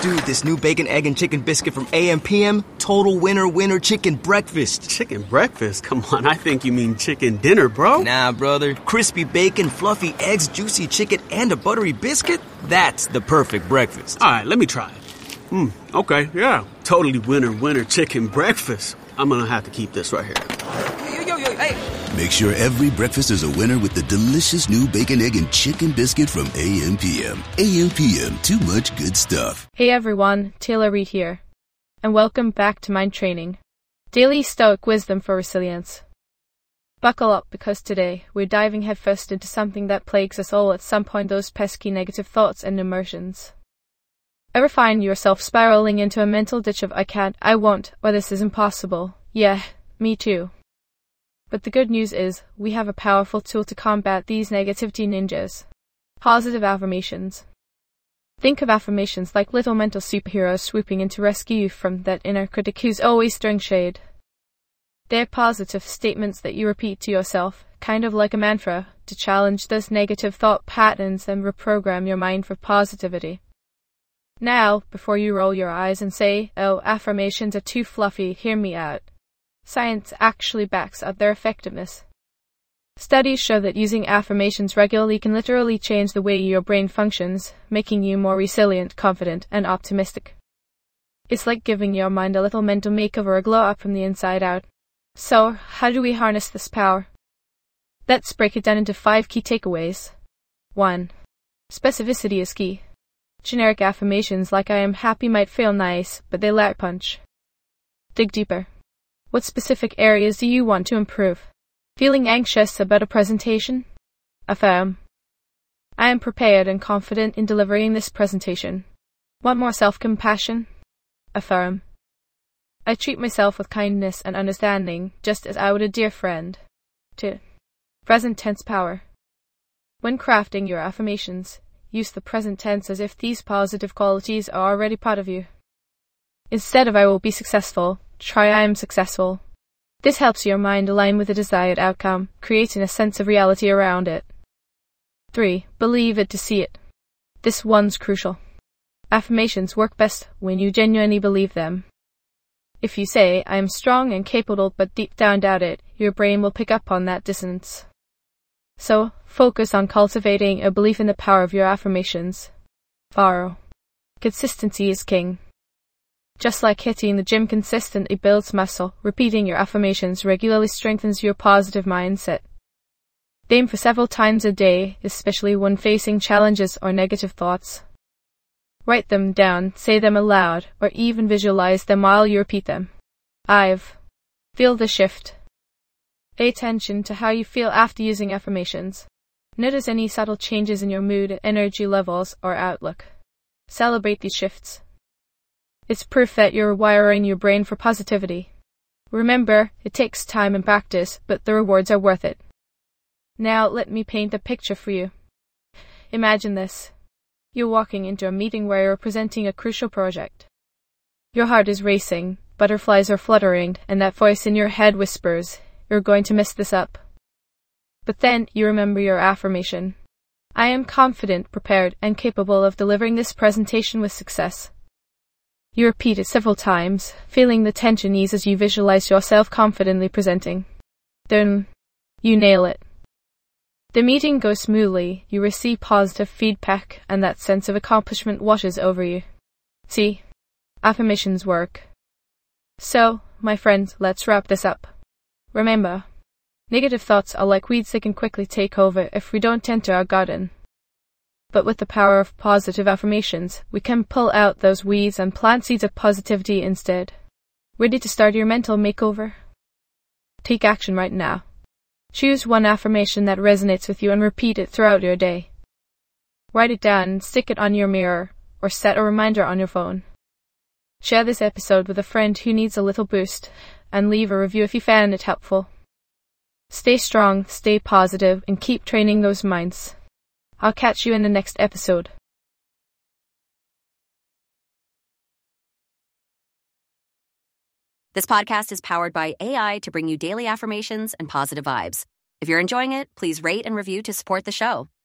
Dude, this new bacon, egg, and chicken biscuit from AM/PM, total winner chicken breakfast. Chicken breakfast? Come on, I think you mean chicken dinner, bro. Nah, brother. Crispy bacon, fluffy eggs, juicy chicken, and a buttery biscuit? That's the perfect breakfast. All right, let me try it. Okay, yeah. Totally winner chicken breakfast. I'm gonna have to keep this right here. Yo, hey. Make sure every breakfast is a winner with the delicious new bacon, egg, and chicken biscuit from AM/PM. AM/PM, too much good stuff. Hey everyone, Taylor Reid here, and welcome back to Mind Training, daily stoic wisdom for resilience. Buckle up because today we're diving headfirst into something that plagues us all at some point, those pesky negative thoughts and emotions. Ever find yourself spiraling into a mental ditch of I can't, I won't, or this is impossible? Yeah, me too. But the good news is, we have a powerful tool to combat these negativity ninjas. Positive affirmations. Think of affirmations like little mental superheroes swooping in to rescue you from that inner critic who's always throwing shade. They're positive statements that you repeat to yourself, kind of like a mantra, to challenge those negative thought patterns and reprogram your mind for positivity. Now, before you roll your eyes and say, oh, affirmations are too fluffy, hear me out. Science actually backs up their effectiveness. Studies show that using affirmations regularly can literally change the way your brain functions, making you more resilient, confident, and optimistic. It's like giving your mind a little mental makeover or glow up from the inside out. So, how do we harness this power? Let's break it down into 5 key takeaways. 1. Specificity is key. Generic affirmations like I am happy might feel nice, but they lack punch. Dig deeper. What specific areas do you want to improve? Feeling anxious about a presentation? Affirm. I am prepared and confident in delivering this presentation. Want more self-compassion? Affirm. I treat myself with kindness and understanding, just as I would a dear friend. 2. Present tense power. When crafting your affirmations, use the present tense as if these positive qualities are already part of you. Instead of I will be successful, try I am successful. This helps your mind align with the desired outcome, creating a sense of reality around it. 3. Believe it to see it. This one's crucial. Affirmations work best when you genuinely believe them. If you say, I am strong and capable but deep down doubt it, your brain will pick up on that dissonance. So, focus on cultivating a belief in the power of your affirmations. 4. Consistency is king. Just like hitting the gym consistently builds muscle, repeating your affirmations regularly strengthens your positive mindset. Aim for several times a day, especially when facing challenges or negative thoughts. Write them down, say them aloud, or even visualize them while you repeat them. 5. Feel the shift. Pay attention to how you feel after using affirmations. Notice any subtle changes in your mood, energy levels, or outlook. Celebrate these shifts. It's proof that you're wiring your brain for positivity. Remember, it takes time and practice, but the rewards are worth it. Now let me paint a picture for you. Imagine this. You're walking into a meeting where you're presenting a crucial project. Your heart is racing, butterflies are fluttering, and that voice in your head whispers, you're going to mess this up. But then you remember your affirmation. I am confident, prepared, and capable of delivering this presentation with success. You repeat it several times, feeling the tension ease as you visualize yourself confidently presenting. Then, you nail it. The meeting goes smoothly, you receive positive feedback, and that sense of accomplishment washes over you. See, affirmations work. So, my friends, let's wrap this up. Remember, negative thoughts are like weeds that can quickly take over if we don't enter our garden. But with the power of positive affirmations, we can pull out those weeds and plant seeds of positivity instead. Ready to start your mental makeover? Take action right now. Choose one affirmation that resonates with you and repeat it throughout your day. Write it down and stick it on your mirror, or set a reminder on your phone. Share this episode with a friend who needs a little boost, and leave a review if you found it helpful. Stay strong, stay positive, and keep training those minds. I'll catch you in the next episode. This podcast is powered by AI to bring you daily affirmations and positive vibes. If you're enjoying it, please rate and review to support the show.